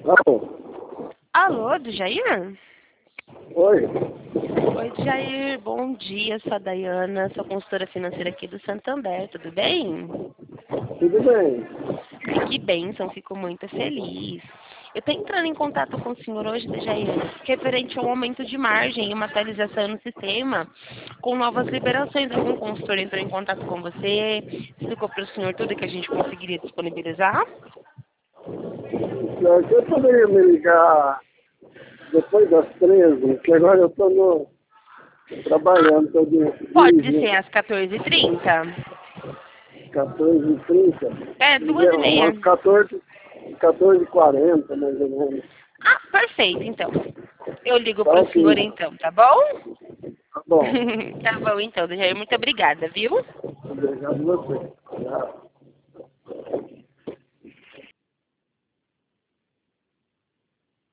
Alô? Alô, do Jair? Oi? Oi, Jair, bom dia, sou a Dayana, sou consultora financeira aqui do Santander, tudo bem? Tudo bem? Ai, que bênção, fico muito feliz. Eu estou entrando em contato com o senhor hoje, do Jair, referente ao aumento de margem e uma atualização no sistema, com novas liberações. Algum consultor entrou em contato com você, explicou para o senhor tudo que a gente conseguiria disponibilizar? Você poderia me ligar depois das 13, que agora eu estou trabalhando, estou Pode ser dirigindo. às 14h30? 14h30. É, 2h30. Umas 14h40, mais ou menos. Ah, perfeito, então. Eu ligo Tá para o senhor ok. então, tá bom? Tá bom. Tá bom então, Jair. Muito obrigada, viu? Obrigado a você. Tchau.